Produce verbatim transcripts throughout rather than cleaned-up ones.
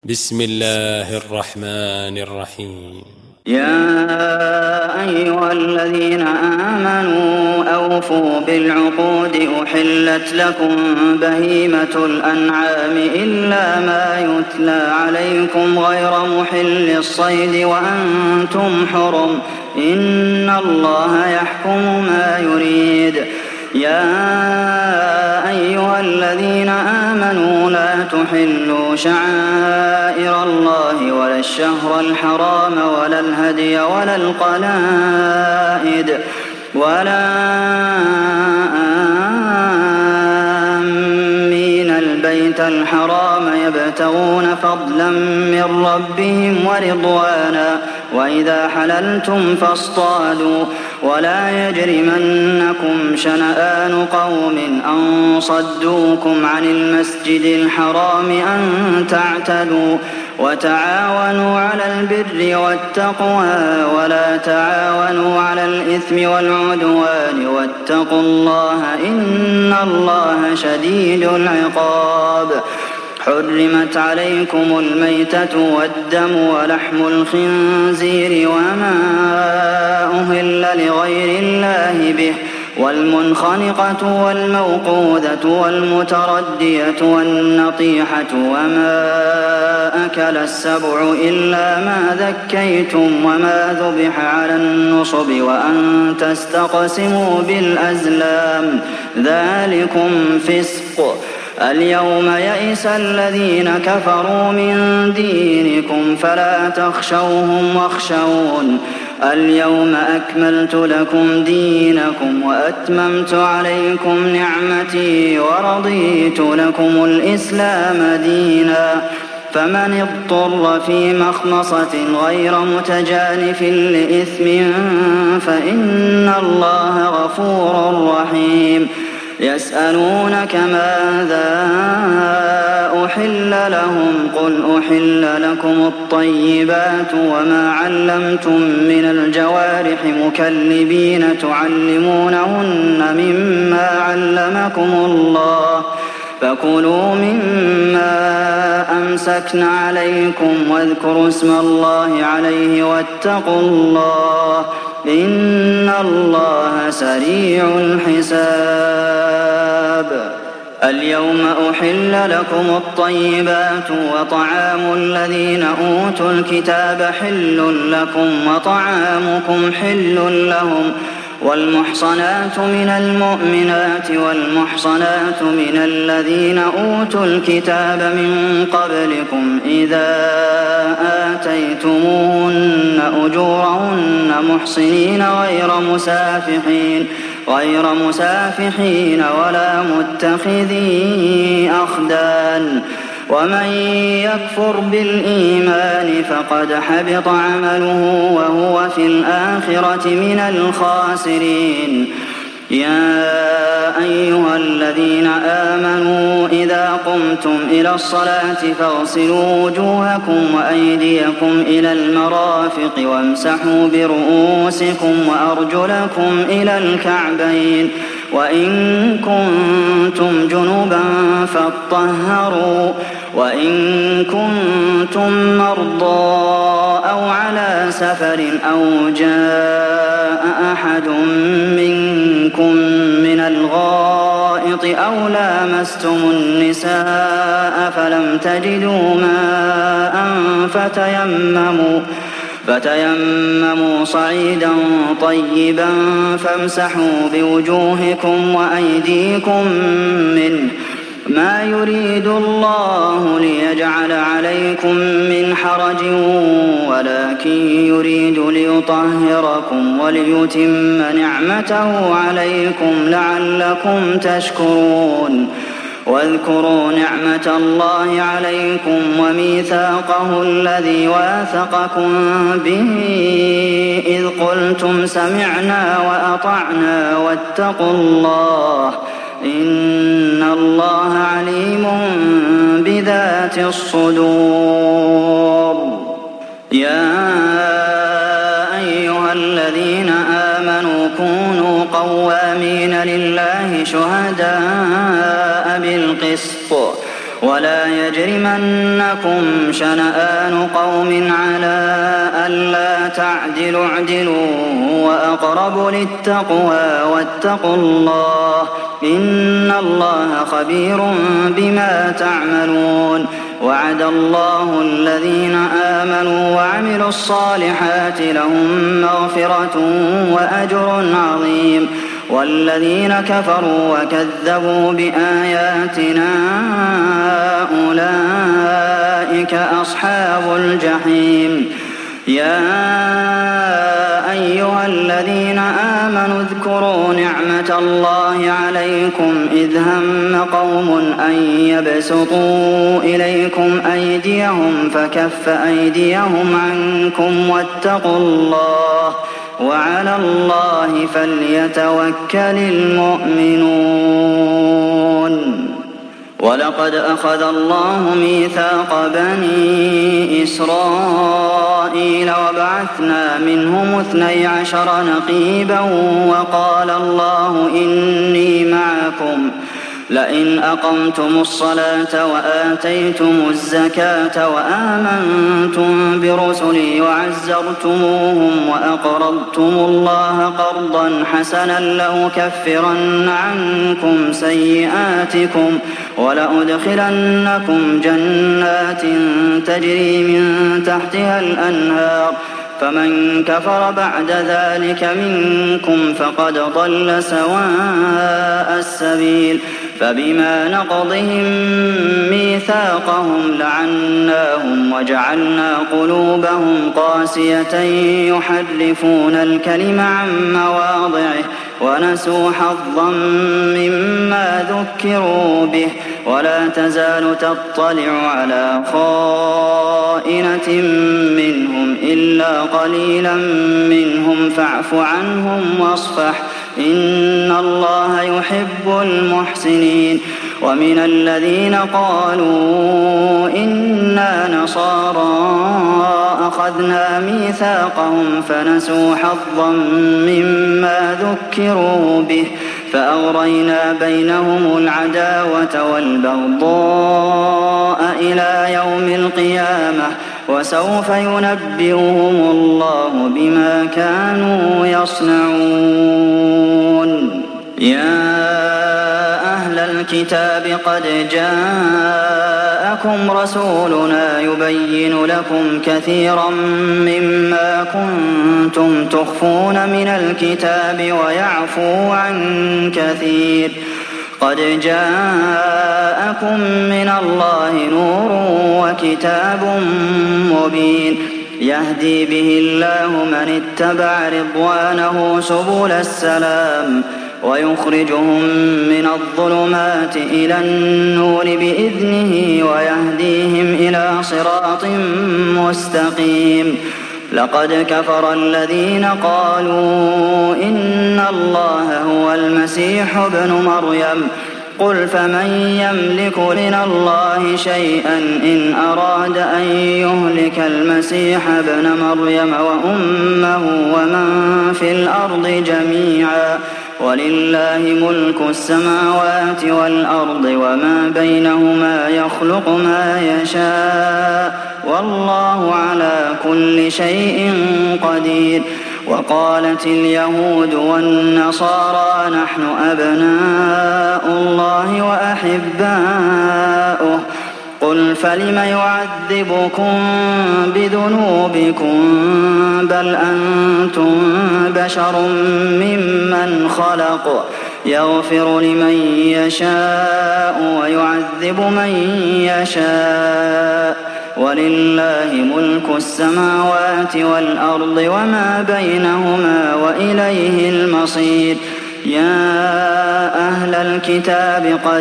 بسم الله الرحمن الرحيم. يا أيها الذين آمنوا أوفوا بالعقود أحلت لكم بهيمة الأنعام إلا ما يتلى عليكم غير محل الصيد وأنتم حرم إن الله يحكم ما يريد. يا أيها الذين آمنوا لا تحلوا شعائر الله ولا الشهر الحرام ولا الهدي ولا القلائد ولا آمين البيت الحرام يبتغون فضلا من ربهم ورضوانا وإذا حللتم فاصطادوا ولا يجرمنكم شنآن قوم أن صدوكم عن المسجد الحرام أن تعتدوا وتعاونوا على البر والتقوى ولا تعاونوا على الإثم والعدوان واتقوا الله إن الله شديد العقاب. حرمت عليكم الميتة والدم ولحم الخنزير وما أهل لغير الله به والمنخنقة والموقوذة والمتردية والنطيحة وما أكل السبع إلا ما ذكيتم وما ذبح على النصب وأن تستقسموا بالأزلام ذلكم فسق. اليوم يئس الذين كفروا من دينكم فلا تخشوهم واخشون اليوم أكملت لكم دينكم وأتممت عليكم نعمتي ورضيت لكم الإسلام دينا فمن اضطر في مخمصة غير متجانف لإثم فإن الله غفور رحيم. يسألونك ماذا أحل لهم قل أحل لكم الطيبات وما علمتم من الجوارح مكلبين تعلمونهن مما علمكم الله فكلوا مما أمسكن عليكم واذكروا اسم الله عليه واتقوا الله إن الله سريع الحساب. اليوم أحل لكم الطيبات وطعام الذين أوتوا الكتاب حل لكم وطعامكم حل لهم والمحصنات من المؤمنات والمحصنات من الذين أوتوا الكتاب من قبلكم إذا آتيتموهن أجورهن محصنين غير مسافحين غير مسافحين ولا متخذي أخدان ومن يكفر بالإيمان فقد حبط عمله وهو في الآخرة من الخاسرين. يا أيها الذين آمنوا إذا قمتم إلى الصلاة فاغسلوا وجوهكم وأيديكم إلى المرافق وامسحوا برؤوسكم وأرجلكم إلى الكعبين وإن كنتم جنبا فاطهروا وإن كنتم مرضى أو على سفر أو جاء أحد منكم من الغائط أو لامستم النساء فلم تجدوا ماء فتيمموا فتيمموا صعيدا طيبا فامسحوا بوجوهكم وأيديكم منه ما يريد الله ليجعل عليكم من حرج ولكن يريد ليطهركم وليتم نعمته عليكم لعلكم تشكرون. واذكروا نعمة الله عليكم وميثاقه الذي واثقكم به إذ قلتم سمعنا وأطعنا واتقوا الله إن الله عليم بذات الصدور. يا أيها الذين آمنوا كونوا قوامين لله شهداء بالقسط ولا يجرمنكم شنآن قوم على ألا تعدلوا اعدلوا هو أقرب للتقوى واتقوا الله إن الله خبير بما تعملون وعد الله الذين آمنوا وعملوا الصالحات لهم مغفرة وأجر عظيم والذين كفروا وكذبوا بآياتنا أولئك أصحاب الجحيم يا أيها الذين آمنوا اذكروا نعمة الله عليكم إذ هم قوم أن يبسطوا إليكم أيديهم فكف أيديهم عنكم واتقوا الله وعلى الله فليتوكل المؤمنون ولقد أخذ الله ميثاق بني إسرائيل وبعثنا منهم اثني عشر نقيبا وقال الله إني معكم لئن أقمتم الصلاة وآتيتم الزكاة وآمنتم برسلي وعزرتموهم وأقرضتم الله قرضا حسنا لأكفرن عنكم سيئاتكم ولأدخلنكم جنات تجري من تحتها الأنهار فمن كفر بعد ذلك منكم فقد ضل سواء السبيل فبما نقضهم ميثاقهم لعناهم وجعلنا قلوبهم قاسية يحرفون الكلم عن مواضعه ونسوا حظا مما ذكروا به ولا تزال تطلع على خائنة منهم إلا قليلا منهم فاعف عنهم واصفح إن الله يحب المحسنين ومن الذين قالوا إنا نصارى أخذنا ميثاقهم فنسوا حظا مما ذكروا به فأغرينا بينهم العداوة والبغضاء إلى يوم القيامة وسوف ينبئهم الله بما كانوا يصنعون يا أهل الكتاب قد جاءكم رسولنا يبين لكم كثيرا مما كنتم تخفون من الكتاب ويعفو عن كثير قد جاءكم من الله نور وكتاب مبين يهدي به الله من اتبع رضوانه سبل السلام ويخرجهم من الظلمات إلى النور بإذنه ويهديهم إلى صراط مستقيم لقد كفر الذين قالوا إن الله هو المسيح ابن مريم قل فمن يملك من الله شيئا إن أراد أن يهلك المسيح ابن مريم وأمه ومن في الأرض جميعا ولله ملك السماوات والأرض وما بينهما يخلق ما يشاء والله على كل شيء قدير وقالت اليهود والنصارى نحن أبناء الله وأحباؤه قل فلم يعذبكم بذنوبكم بل أنتم بشر ممن خلق يغفر لمن يشاء ويعذب من يشاء ولله ملك السماوات والأرض وما بينهما وإليه المصير يا أهل الكتاب قد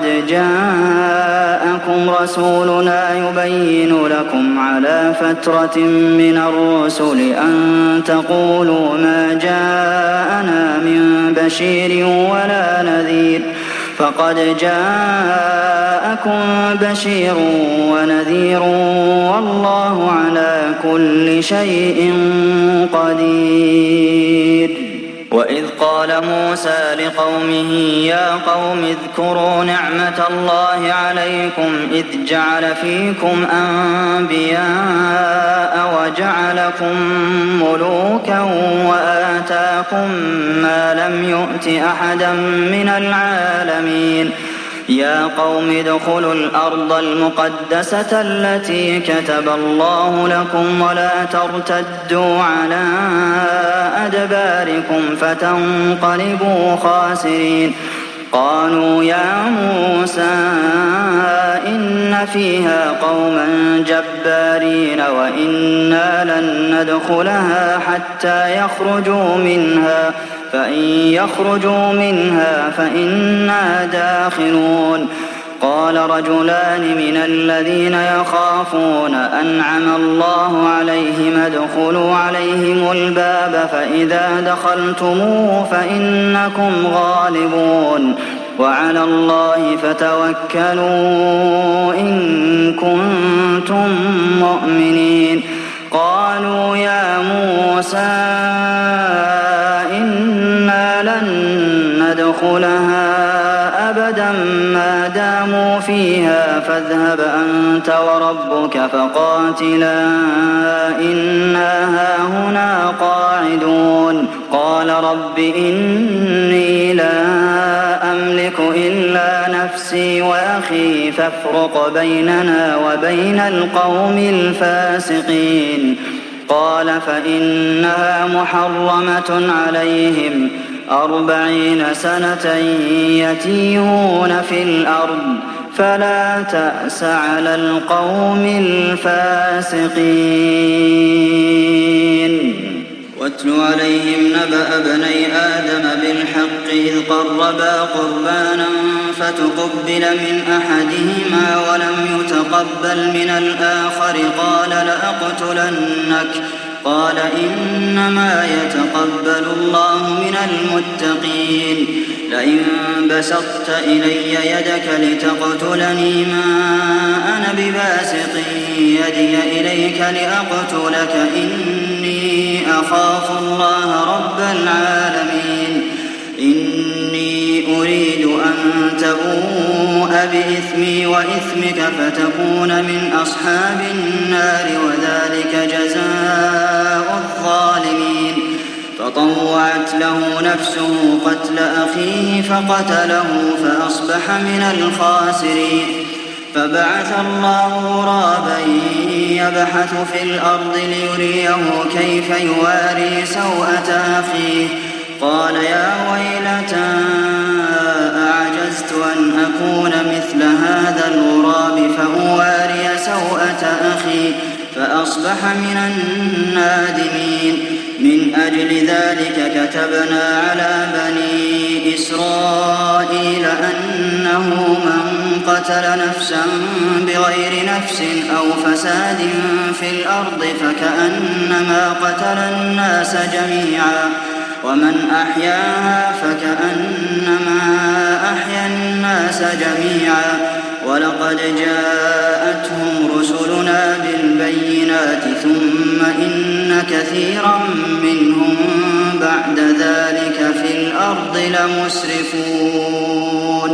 جاءكم رسولنا يبين لكم على فترة من الرسل أن تقولوا ما جاءنا من بشير ولا نذير فقد جاءكم بشير ونذير والله على كل شيء قدير وإذ قال موسى لقومه يا قوم اذكروا نعمة الله عليكم إذ جعل فيكم أنبياء وجعلكم ملوكا وآتاكم ما لم يؤت أحدا من العالمين يا قوم ادخلوا الأرض المقدسة التي كتب الله لكم ولا ترتدوا على أدباركم فتنقلبوا خاسرين قالوا يا موسى إن فيها قوما جبارين وإنا لن ندخلها حتى يخرجوا منها فإن يخرجوا منها فإنا داخلون قال رجلان من الذين يخافون أنعم الله عليهم ادخلوا عليهم الباب فإذا دخلتموه فإنكم غالبون وعلى الله فتوكلوا إن كنتم مؤمنين قالوا يا موسى إنا لن ندخلها أبدا ما داموا فيها فاذهب أنت وربك فقاتلا إنا هاهنا قاعدون قال رب إني لا أملك إلا نفسي وأخي فافرق بيننا وبين القوم الفاسقين قال فإنها محرمة عليهم أربعين سنة يتيهون في الأرض فلا تأس على القوم الفاسقين واتل عليهم نبأ بني آدم بالحق إذ قربا قربانا فتقبل من أحدهما ولم يتقبل من الآخر قال لأقتلنك قال إنما يتقبل الله من المتقين لئن بسطت إلي يدك لتقتلني ما أنا بباسط يدي إليك لأقتلك إني أخاف الله رب العالمين إني أريد أن تبوء بإثمي وإثمك فتكون من أصحاب النار وذلك جزاء الظالمين فطوعت له نفسه قتل أخيه فقتله فأصبح من الخاسرين فبعث الله غرابا يبحث في الأرض ليريه كيف يواري سوءة أخيه قال يا ويلتى أعجزت أن أكون مثل هذا الغراب فأواري سوءة أخي فأصبح من النادمين من أجل ذلك كتبنا على بني إسرائيل أنه من قتل نفسا بغير نفس أو فساد في الأرض فكأنما قتل الناس جميعا ومن أحياها فكأنما أحيا الناس جميعا ولقد جاءتهم رسلنا بالبينات ثم إن كثيرا منهم بعد ذلك في الأرض لمسرفون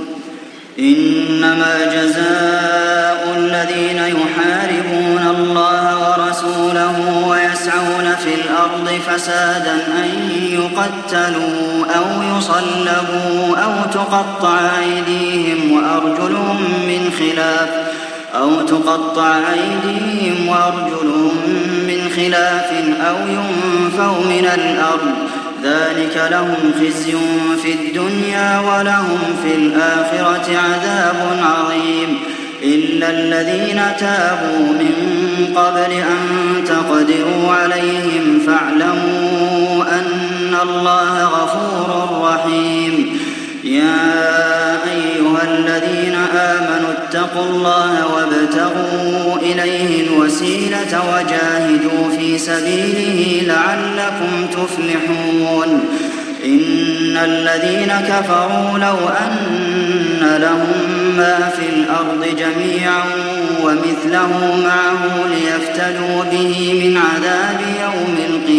إنما جزاء الذين يحاربون الله ورسوله ويسعون في الأرض فسادا أن يقتلوا أو يصلبوا أو تقطع أيديهم وأرجلهم من خلاف أو تقطع أيديهم وأرجلهم من خلاف أو ينفوا من الأرض ذلك لهم خزي في الدنيا ولهم في الآخرة عذاب عظيم إلا الذين تابوا من قبل أن تقدروا عليهم فاعلموا أن الله غفور رحيم يا أيها الذين آمنوا اتقوا الله وابتغوا إليه الوسيلة وجاهدوا في سبيله لعلكم تفلحون إن الذين كفروا لو أن لهم ما في الأرض جميعا ومثله معه ليفتدوا به من عذاب يوم القيامة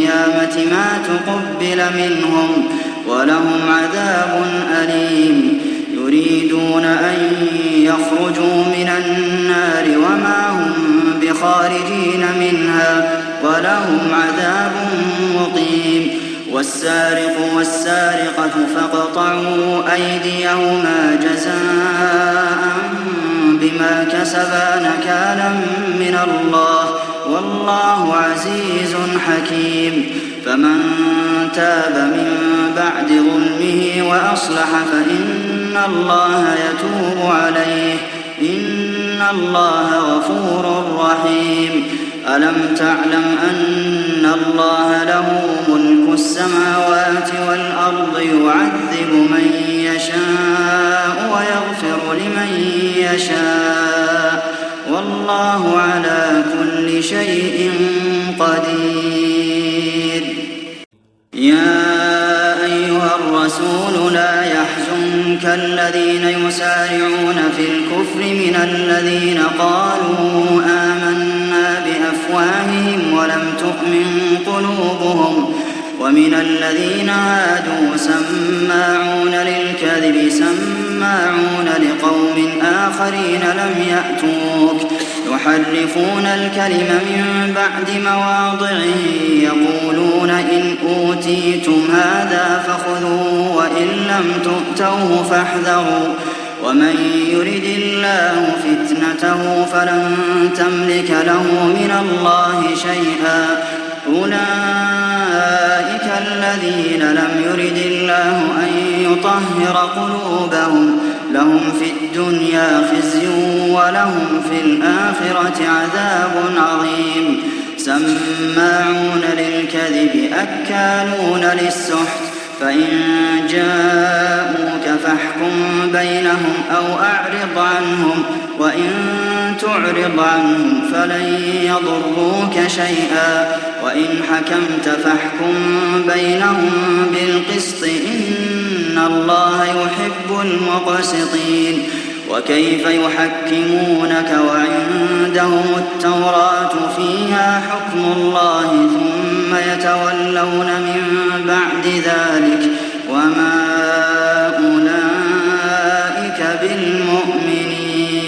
القيامة ما تقبل منهم ولهم عذاب أليم يريدون أن يخرجوا من النار وما هم بخارجين منها ولهم عذاب مقيم والسارق والسارقة فاقطعوا أيديهما جزاء بما كسبا نكالا من الله والله عزيز حكيم فمن تاب من بعد ظلمه وأصلح فإن الله يتوب عليه إن الله غفور رحيم ألم تعلم أن الله له ملك السماوات والأرض يعذب من يشاء ويغفر لمن يشاء والله على كل شيء قدير يا أيها الرسول لا يحزنك الذين يسارعون في الكفر من الذين قالوا آمنا بأفواههم ولم تؤمن قلوبهم ومن الذين هادوا سماعون للكذب سماعون لقوم آخرين لم يأتوك يحرفون الكلم من بعد مواضعه يقولون إن أوتيتم هذا فخذوه وإن لم تؤتوه فاحذروا ومن يرد الله فتنته فلن تملك له من الله شيئا أولئك الذين لم يرد الله أن يطهر قلوبهم لهم في الدنيا خزي ولهم في الآخرة عذاب عظيم سماعون للكذب أكالون للسحت فإن جاءوك فاحكم بينهم أو أعرض عنهم وإن تعرض عنهم فلن يضروك شيئا وإن حكمت فاحكم بينهم بالقسط إن الله يحب المقسطين وكيف يحكمونك وعندهم التوراة فيها حكم الله ثم يتولون من بعد ذلك وما أولئك بالمؤمنين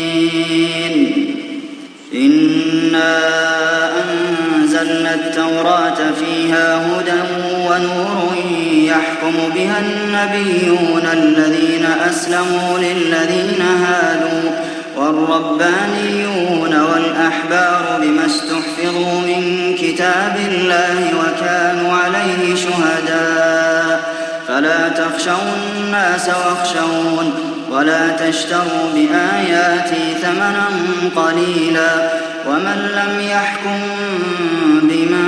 إنا أنزلنا التوراة فيها هدى ونور يحكم بها النبيون الذين أسلموا للذين هادوا والربانيون والأحبار بما استحفظوا من كتاب الله وكانوا عليه شهداء فلا تخشوا الناس واخشون ولا تشتروا بآياتي ثمنا قليلا ومن لم يحكم بما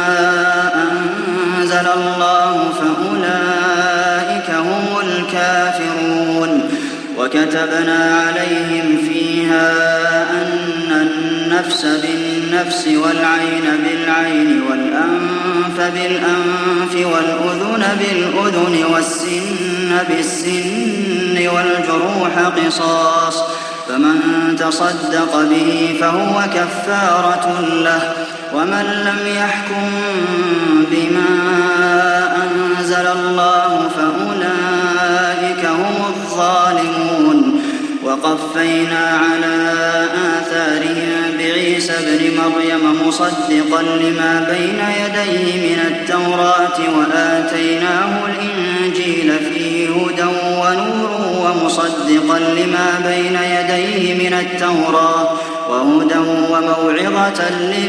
أنزل الله فأولئك هم الكافرون وكتبنا عليهم فيها أن النفس بالنفس والعين بالعين والأنف بالأنف والأذن بالأذن والسن بالسن والجروح قصاص فمن تصدق به فهو كفارة له ومن لم يحكم بما أنزل الله فأولئك هم الظالمون وقفينا على آثارهم بعيسى ابن مريم مصدقا لما بين يديه من التوراة وآتيناه الإنجيل فيه هدى ونور ومصدقا لما بين يديه من التوراة وهدى وموعظة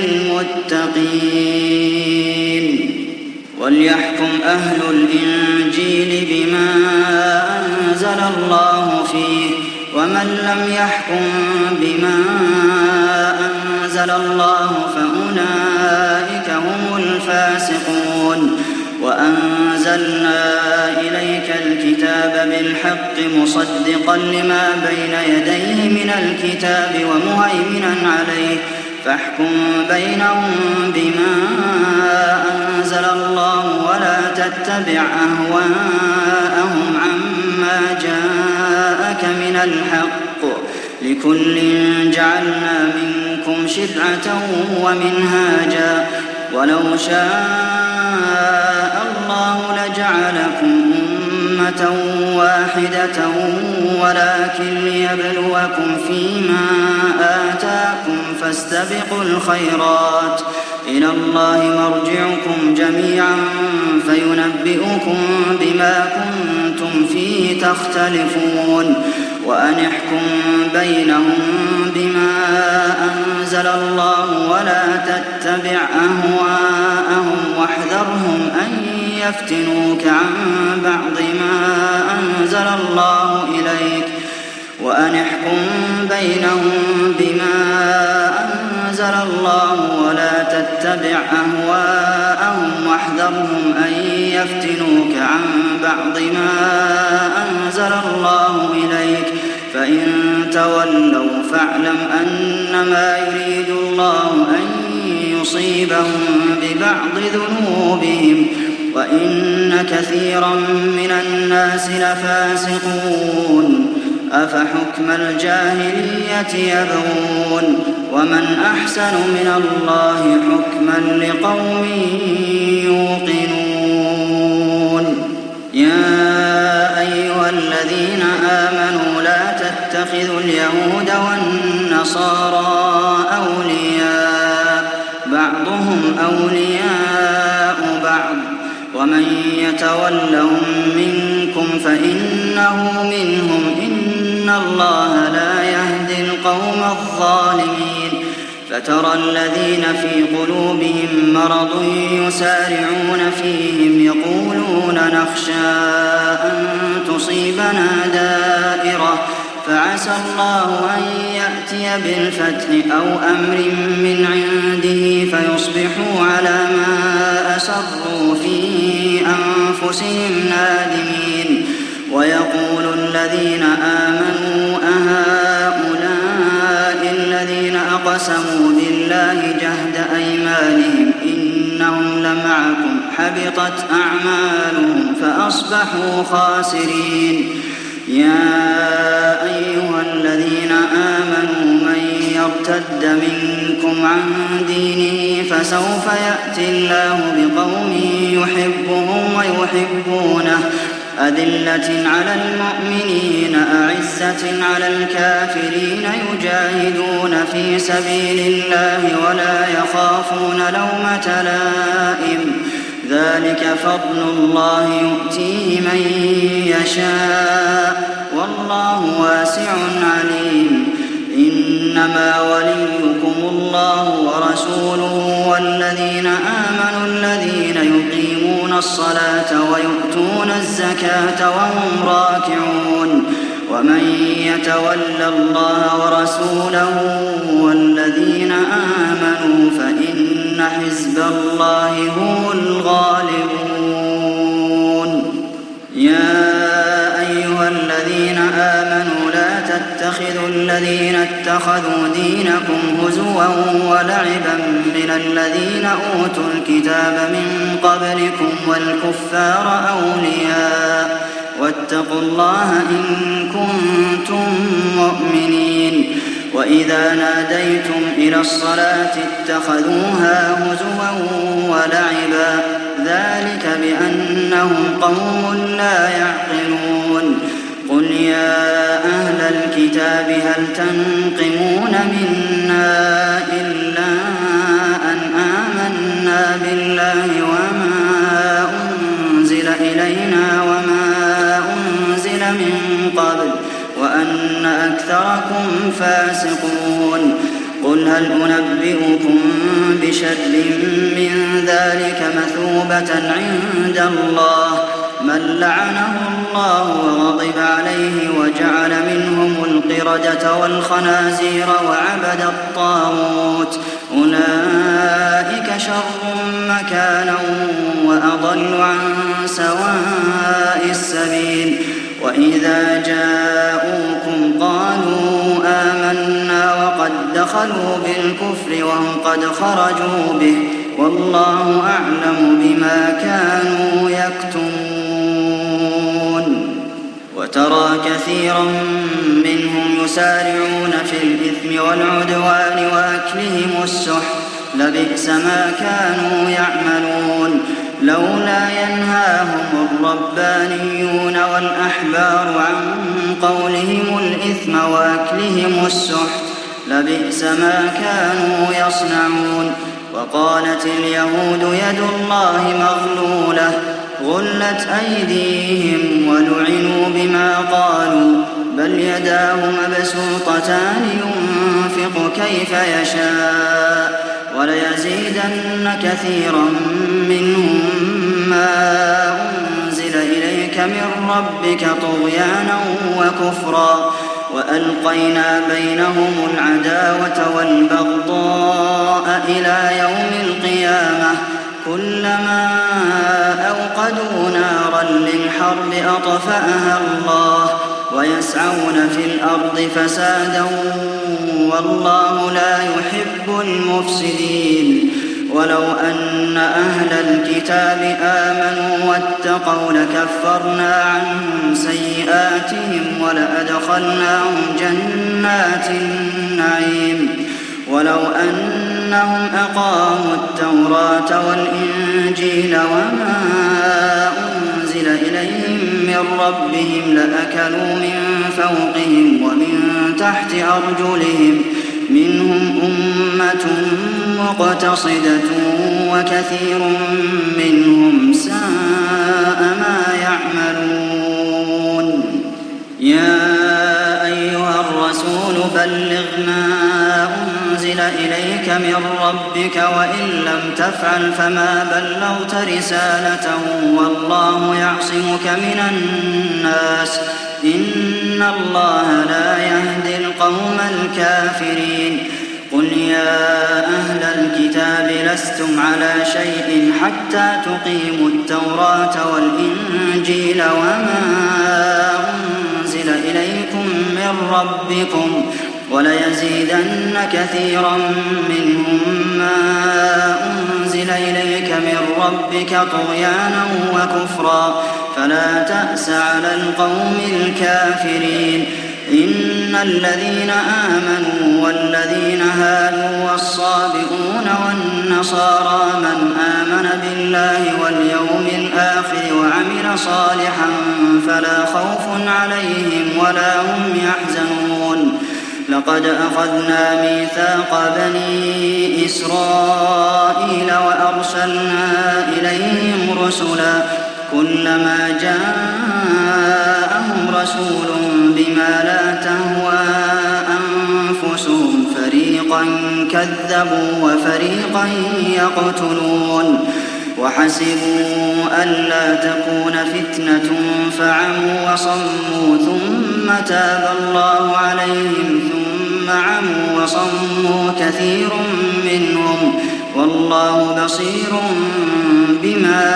للمتقين وليحكم أهل الإنجيل بما أنزل الله فيه ومن لم يحكم بما أنزل الله فأولئك هم الفاسقون وأنزلنا إليك الكتاب بالحق مصدقا لما بين يديه من الكتاب ومهيمنا عليه فاحكم بينهم بما أنزل الله ولا تتبع أهواءهم عما جاءك من الحق لكل جعلنا منكم شرعة ومنهاجا ولو شاء الله لجعلكم أمة واحدة ولكن ليبلوكم فيما آتاكم فاستبقوا الخيرات إلى الله مرجعكم جميعا فينبئكم بما كنتم فيه تختلفون وأن احكم بينهم بما أنزل الله ولا تتبع أهواءهم واحذرهم أن يفتنوك عن بعض ما أنزل الله إليك وأن احكم بينهم بما أنزل الله ولا تتبع أهواءهم واحذرهم أن يفتنوك عن بعض ما أنزل الله إليك فإن تولوا فاعلم أنما يريد الله أن يصيبهم ببعض ذنوبهم وإن كثيرا من الناس لفاسقون أفحكم الجاهلية يبغون ومن أحسن من الله حكما لقوم يوقنون يا أيها الذين آمنوا لا تتخذوا اليهود والنصارى أولياء بعضهم أولياء بعض ومن يتولهم منكم فإنه منهم إن الله لا يهدي القوم الظالمين فترى الذين في قلوبهم مرض يسارعون فيهم يقولون نخشى أن تصيبنا دائرة فعسى الله أن يأتي بالفتح أو أمر من عنده فيصبحوا على ما أسروا في أنفسهم نادمين ويقول الذين آمنوا أهؤلاء الذين أقسموا بالله جهد أيمانهم إنهم لمعكم حبطت أعمالهم فأصبحوا خاسرين يا أيها الذين آمنوا من يرتد منكم عن دينه فسوف يأتي الله بقوم يحبهم ويحبونه أذلة على المؤمنين أعزة على الكافرين يجاهدون في سبيل الله ولا يخافون لومة لائم ذلك فضل الله يؤتيه من يشاء والله واسع عليم إنما وليكم الله ورسوله والذين آمنوا الذين يقيمون الصلاة ويؤتون الزكاة وهم راكعون ومن يتول الله ورسوله والذين آمنوا فإن حزب الله هم الغالبون يا أيها الذين آمنوا لا تتخذوا الذين اتخذوا دينكم هزوا ولعبا من الذين أوتوا الكتاب من قبلكم والكفار أولياء واتقوا الله إن كنتم مؤمنين وإذا ناديتم إلى الصلاة اتخذوها هزوا ولعبا ذلك بأنهم قوم لا يعقلون قل يا أهل الكتاب هل تنقمون منا إلا أن آمنا بالله وما أنزل إلينا وما أنزل من قبل وأن أكثركم فاسقون قل هل أنبئكم بشر من ذلك مثوبة عند الله من لعنه الله وغضب عليه وجعل منهم القردة والخنازير وعبد الطاغوت أولئك شر مكانا وأضل عن سواء السبيل وإذا جاءوكم قالوا آمنا وقد دخلوا بالكفر وهم قد خرجوا به والله أعلم بما كانوا يكتمون وترى كثيرا منهم يسارعون في الإثم والعدوان وأكلهم السحت لبئس ما كانوا يعملون لولا ينهاهم الربانيون والأحبار عن قولهم الإثم وأكلهم السحت لبئس ما كانوا يصنعون وقالت اليهود يد الله مغلولة غلت أيديهم ولعنوا بما قالوا بل يداه مبسوطتان ينفق كيف يشاء وليزيدن كثيرا منهم ما أنزل إليك من ربك طغيانا وكفرا وألقينا بينهم العداوة والبغضاء إلى يوم القيامة كلما أوقدوا نارا للحرب أطفأها الله ويسعون في الأرض فسادا والله لا يحب المفسدين ولو أن أهل الكتاب آمنوا واتقوا لكفرنا عنهم سيئاتهم ولأدخلناهم جنات النعيم ولو أنهم أقاموا التوراة والإنجيل وما أنزل إليهم من ربهم لأكلوا من فوقهم ومن تحت أرجلهم منهم أمة مقتصدة وكثير منهم ساء ما يعملون يا أيها الرسول بلغ ما أنزل إليك من ربك وإن لم تفعل فما بلغت رسالته والله يعصمك من الناس إن الله لا يهدي القوم الكافرين قل يا أهل الكتاب لستم على شيء حتى تقيموا التوراة والإنجيل وما أنزل إليكم من ربكم وليزيدن كثيرا منهم ما أنزل إليك من ربك طغيانا وكفرا فلا تأس على القوم الكافرين إن الذين آمنوا والذين هادوا والصابئون والنصارى من آمن بالله واليوم الآخر وعمل صالحا فلا خوف عليهم ولا هم يحزنون لقد أخذنا ميثاق بني إسرائيل وأرسلنا إليهم رسلا كلما جاءهم رسول بما لا تهوى أنفسهم فريقا كذبوا وفريقا يقتلون وحسبوا ألا تكون فتنة فعموا وصموا ثم تاب الله عليهم ثم عموا وصموا كثير منهم والله بصير بما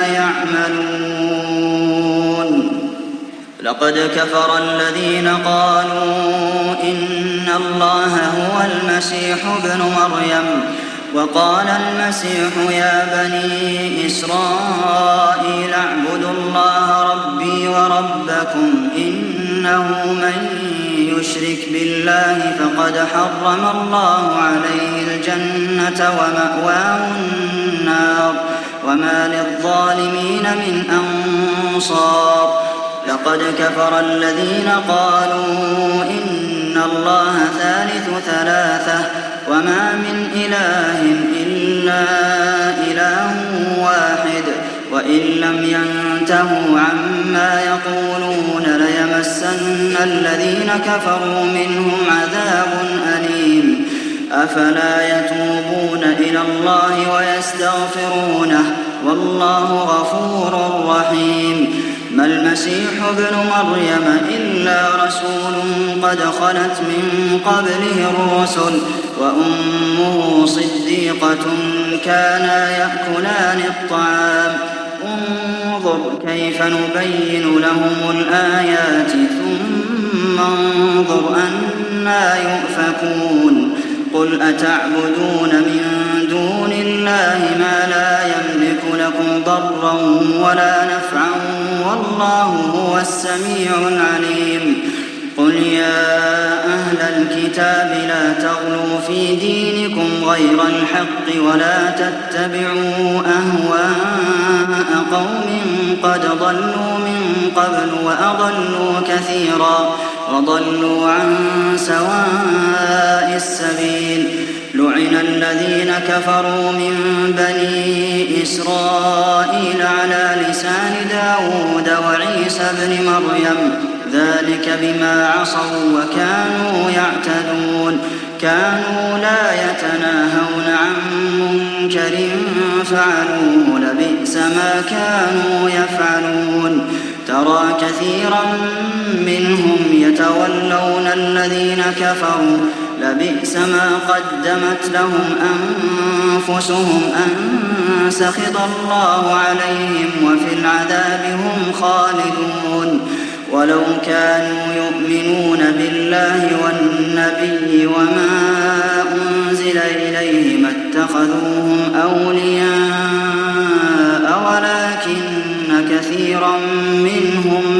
يعملون لقد كفر الذين قالوا إن الله هو المسيح ابن مريم وقال المسيح يا بني إسرائيل اعبدوا الله ربي وربكم إنه من يشرك بالله فقد حرم الله عليه الجنة ومأواه النار وما للظالمين من أنصار لقد كفر الذين قالوا إن الله ثالث ثلاثة وما من إله إلا إله واحد وإن لم ينتهوا عما يقولون ليمسن الذين كفروا منهم عذاب أليم أفلا يتوبون إلى الله ويستغفرونه والله غفور رحيم ما المسيح ابن مريم إلا رسول قد خلت من قبله الرسل وأمه صديقة كانا يأكلان الطعام انظر كيف نبين لهم الآيات ثم انظر أنى يؤفكون قل أتعبدون من دون الله ما لا يملك لكم ضرا ولا نفعا والله هو السميع العليم قل قل يا أهل الكتاب لا تغلوا في دينكم غير الحق ولا تتبعوا أهواء قوم قد ضلوا من قبل وأضلوا كثيرا وضلوا عن سواء السبيل لعن الذين كفروا من بني إسرائيل على لسان داود وعيسى بن مريم ذلك بما عصوا وكانوا يعتدون كانوا لا يتناهون عن منكر فعلوه لبئس ما كانوا يفعلون ترى كثيرا منهم يتولون الذين كفروا لبئس ما قدمت لهم أنفسهم أن سخط الله عليهم وفي العذاب هم خالدون ولو كانوا يؤمنون بالله والنبي وما أنزل إليه ما اتخذوهم أولياء ولكن كثيرا منهم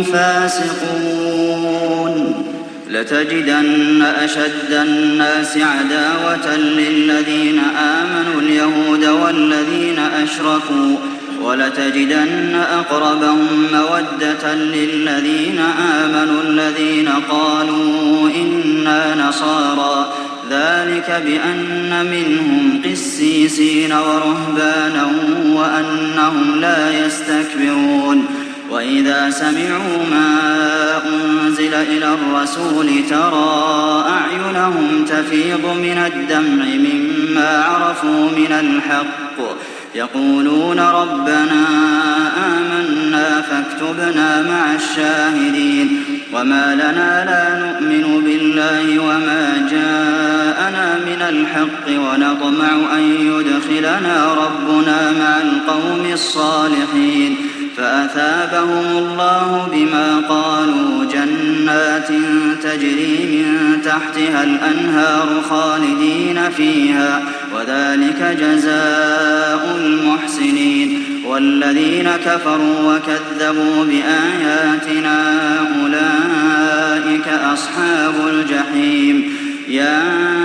فاسقون لتجدن أشد الناس عداوة للذين آمنوا اليهود والذين أشركوا ولتجدن أقربهم مودة للذين آمنوا الذين قالوا إنا نصارى ذلك بأن منهم قسيسين ورهبانا وأنهم لا يستكبرون وإذا سمعوا ما أنزل إلى الرسول ترى أعينهم تفيض من الدمع مما عرفوا من الحق يقولون ربنا آمنا فاكتبنا مع الشاهدين وما لنا لا نؤمن بالله وما جاءنا من الحق ونطمع أن يدخلنا ربنا مع القوم الصالحين فأثابهم الله بما قالوا جنات تجري من تحتها الأنهار خالدين فيها وذلك جزاء المحسنين والذين كفروا وكذبوا بآياتنا أولئك أصحاب الجحيم يا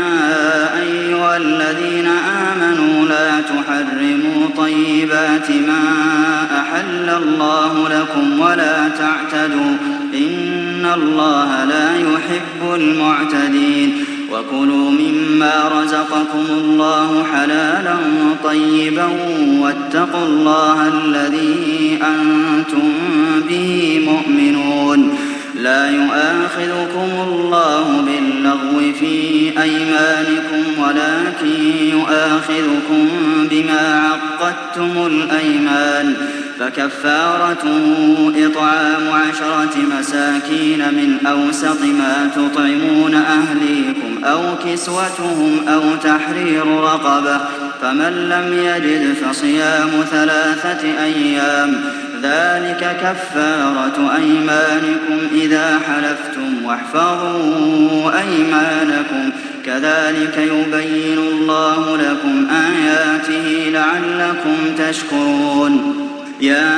أيها الذين آمنوا لا تحرموا طيبات ما أحل الله لكم ولا تعتدوا إن الله لا يحب المعتدين وكلوا مما رزقكم الله حلالا طيبا واتقوا الله الذي أنتم به مؤمنون لا يؤاخذكم الله باللغو في أيمانكم ولكن يؤاخذكم بما عقدتم الأيمان فكفارته إطعام عشرة مساكين من أوسط ما تطعمون أهليكم أو كسوتهم أو تحرير رقبة فمن لم يجد فصيام ثلاثة أيام ذلك كفارة أيمانكم إذا حلفتم واحفظوا أيمانكم كذلك يبين الله لكم آياته لعلكم تشكرون يا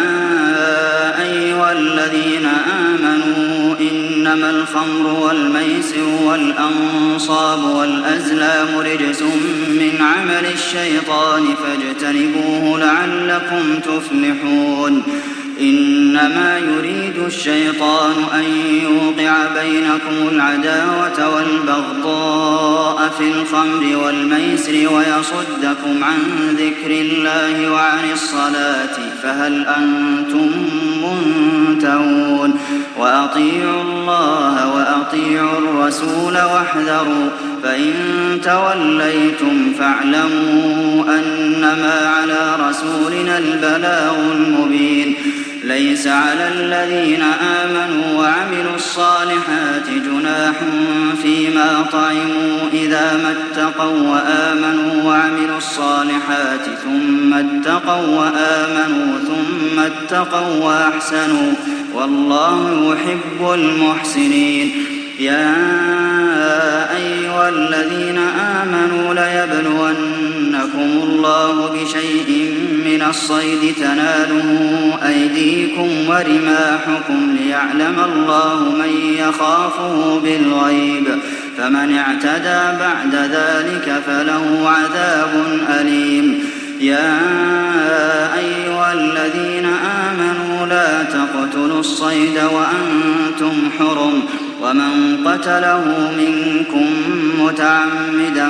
أيها الذين آمنوا إنما الخمر والميسر والأنصاب والأزلام رجس من عمل الشيطان فاجتنبوه لعلكم تفلحون إنما يريد الشيطان أن يوقع بينكم العداوة والبغضاء في الخمر والميسر ويصدكم عن ذكر الله وعن الصلاة فهل أنتم منتهون وأطيعوا الله وأطيعوا الرسول واحذروا فإن توليتم فاعلموا أنما على رسولنا البلاغ المبين ليس على الذين آمنوا وعملوا الصالحات جناح فيما طعموا إذا ما اتقوا وآمنوا وعملوا الصالحات ثم اتقوا وآمنوا ثم اتقوا وأحسنوا والله يحب المحسنين يا أيها الذين آمنوا ليبلونكم الله بشيء من من الصيد تناله أيديكم ورماحكم ليعلم الله من يخافه بالغيب فمن اعتدى بعد ذلك فله عذاب أليم يا أيها الذين آمنوا لا تقتلوا الصيد وأنتم حرم ومن قتله منكم متعمدا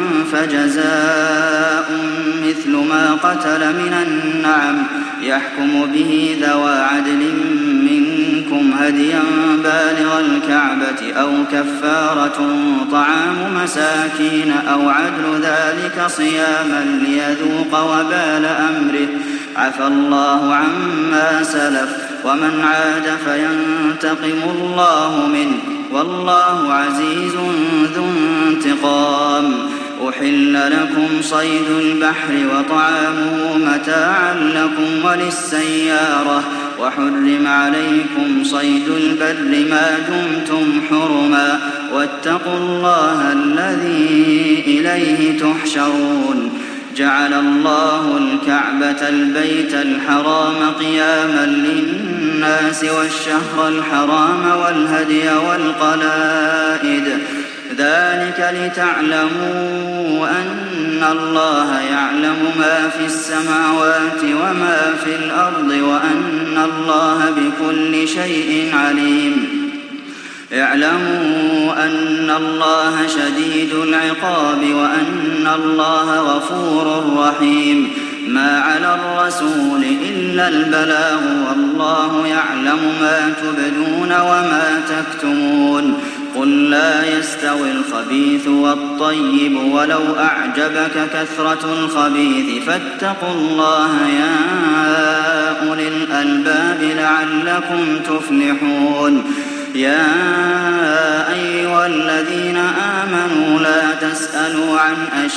فجزاء مثل ما قتل من النعم يحكم به ذوى عدل منكم هديا بالغ الكعبة أو كفارة طعام مساكين أو عدل ذلك صياما ليذوق وبال أمره عفى الله عما سلف ومن عاد فينتقم الله منه والله عزيز ذو انتقام أحل لكم صيد البحر وطعامه متاعا لكم وللسيارة وحرم عليكم صيد البر ما دمتم حرما واتقوا الله الذي إليه تحشرون جعل الله الكعبة البيت الحرام قياما للناس والشهر الحرام والهدي والقلائد ذلك لتعلموا أن الله يعلم ما في السماوات وما في الأرض وأن الله بكل شيء عليم اعلموا أن الله شديد العقاب وأن الله غفور رحيم ما على الرسول إلا البلاغ والله يعلم ما تبدون وما تكتمون قل لا يستوي الخبيث والطيب ولو أعجبك كثرة الخبيث فاتقوا الله يا أولي الألباب لعلكم تفلحون يا أيها الذين آمنوا لا تسألوا عن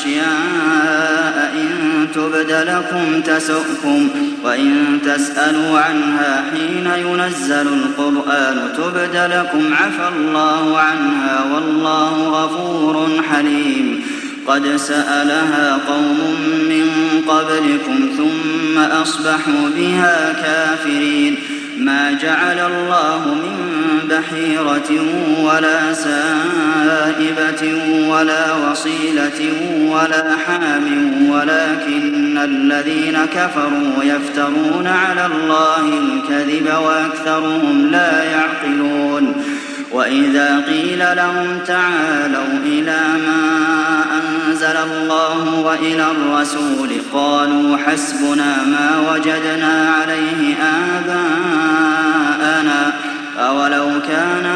أشياء إن تبد لكم تسؤكم وإن تسألوا عنها حين ينزل القرآن تبد لكم عفى الله عنها والله غفور حليم قد سألها قوم من قبلكم ثم أصبحوا بها كافرين ما جعل الله من بحيرة ولا سائبة ولا وصيلة ولا حام ولكن الذين كفروا يفترون على الله الكذب وأكثرهم لا يعقلون وإذا قيل لهم تعالوا إلى ما أنزل الله وإلى الرسول قالوا حسبنا ما وجدنا عليه آباءنا أولو كان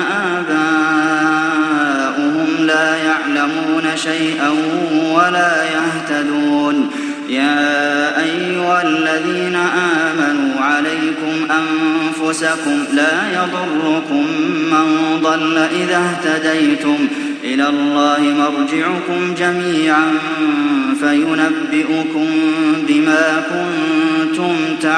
آباؤهم لا يعلمون شيئا ولا يهتدون يا أيها الذين آمنوا عليكم أنفسكم لا يضركم من ضل إذا اهتديتم إلى الله مرجعكم جميعا فينبئكم بما كنتم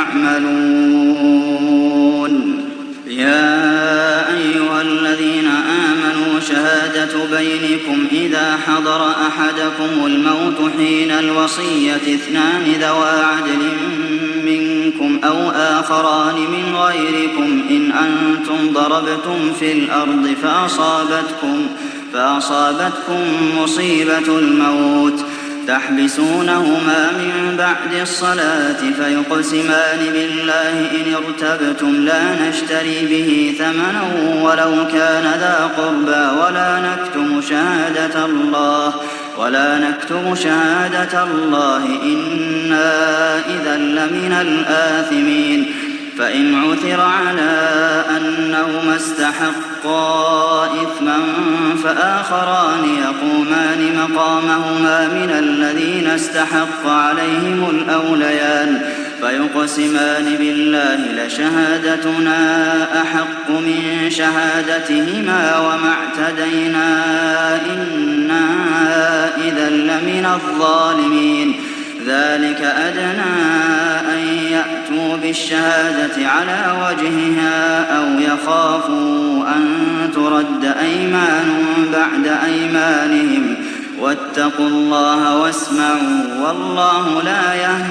تعملون يا أيها الذين آمنوا شهادة بينكم إذا حضر أحدكم الموت حين الوصية اثنان ذوى عدل منكم أو آخران من غيركم إن أنتم ضربتم في الأرض فأصابتكم, فأصابتكم مصيبة الموت تحبسونهما من بعد الصلاة فيقسمان بالله إن ارتبتم لا نشتري به ثمنا ولو كان ذا قربى ولا نكتم شهادة الله ولا نكتم شهادة الله إنا إذا لمن الآثمين فإن عثر على أنهما استحقا إثما فآخران يقومان مقامهما من الذين استحق عليهم الأوليان فيقسمان بالله لشهادتنا أحق من شهادتهما وما اعتدينا إنا إذا لمن الظالمين ذلك أدنى أن يأتوا بالشهادة على وجهها أو يخافوا أن ترد أيمان بعد أيمانهم واتقوا الله واسمعوا والله لا يهدي القوم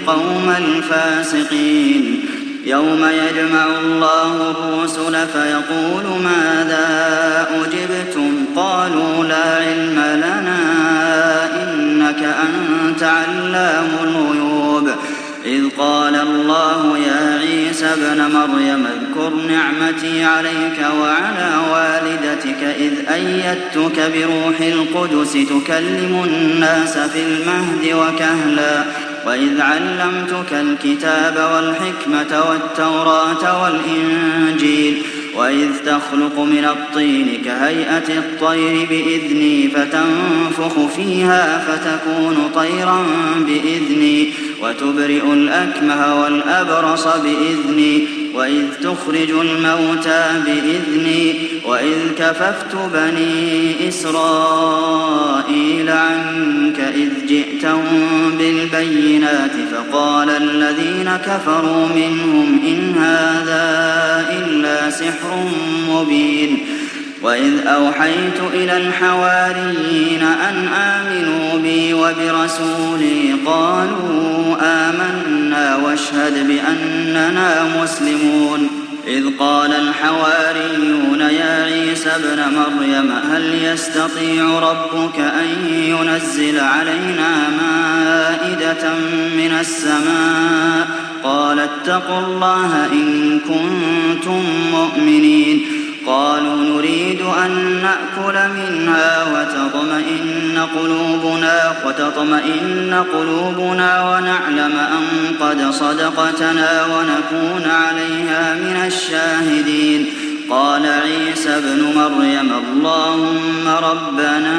القوم الفاسقين يوم يجمع الله الرسل فيقول ماذا أجبتم قالوا لا علم لنا إنك أنت علام الغيوب إذ قال الله يا عيسى ابن مريم اذكر نعمتي عليك وعلى والدتك إذ أيدتك بروح القدس تكلم الناس في المهد وكهلا وإذ علمتك الكتاب والحكمة والتوراة والإنجيل وإذ تخلق من الطين كهيئة الطير بإذني فتنفخ فيها فتكون طيرا بإذني وتبرئ الأكمه والأبرص بإذني وإذ تخرج الموتى بإذني وإذ كففت بني إسرائيل عنك إذ جئتهم بالبينات فقال الذين كفروا منهم إن هذا إلا سحر مبين وإذ أوحيت إلى الحواريين أن آمنوا بي وبرسولي قالوا آمنا واشهد بأننا مسلمون إذ قال الحواريون يا عيسى ابن مريم هل يستطيع ربك أن ينزل علينا مائدة من السماء قال اتقوا الله إن كنتم مؤمنين قالوا نريد أن نأكل منها وتطمئن قلوبنا وتطمئن قلوبنا ونعلم أن قد صدقتنا ونكون عليها من الشاهدين قال عيسى ابن مريم اللهم ربنا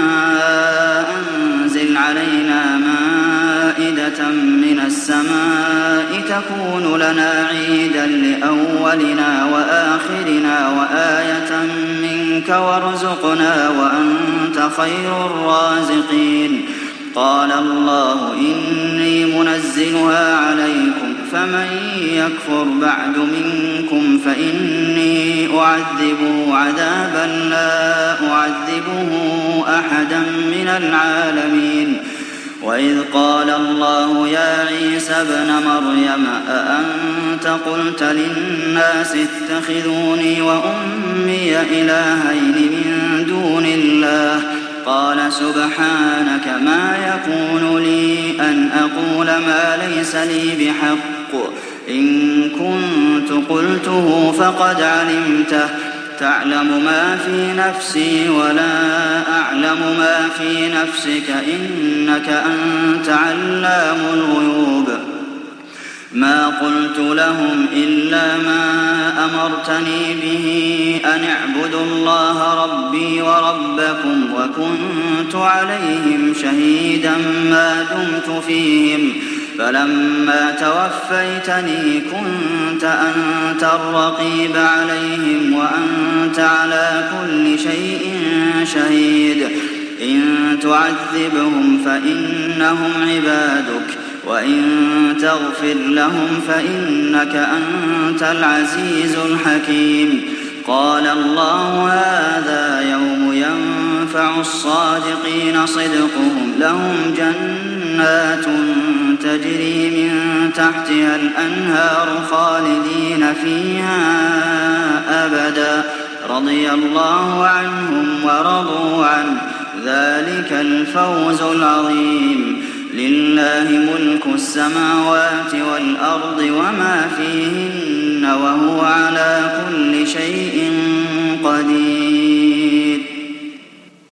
أنزل علينا مائدة من السماء تكون لنا عيدا لأولنا وآخرنا وآية منك وارزقنا وأنت خير الرازقين قال الله إني منزلها عليكم فمن يكفر بعد منكم فإني أعذبه عذابا لا أعذبه أحدا من العالمين وإذ قال الله يا عيسى ابن مريم أأنت قلت للناس اتخذوني وأمي إلهين من دون الله قال سبحانك ما يكون لي أن أقول ما ليس لي بحق إن كنت قلته فقد علمته تعلم ما في نفسي ولا أعلم ما في نفسك إنك أنت علام الغيوب ما قلت لهم إلا ما أمرتني به أن اعبدوا الله ربي وربكم وكنت عليهم شهيدا ما دمت فيهم فلما توفيتني كنت أنت الرقيب عليهم وأنت على كل شيء شهيد إن تعذبهم فإنهم عبادك وإن تغفر لهم فإنك أنت العزيز الحكيم قال الله هذا يوم ينفع الصادقين صدقهم لهم جنات تجري من تحتها الأنهار خالدين فيها أبدا رضي الله عنهم ورضوا عنه ذلك الفوز العظيم لله ملك السماوات والأرض وما فيهن وهو على كل شيء قدير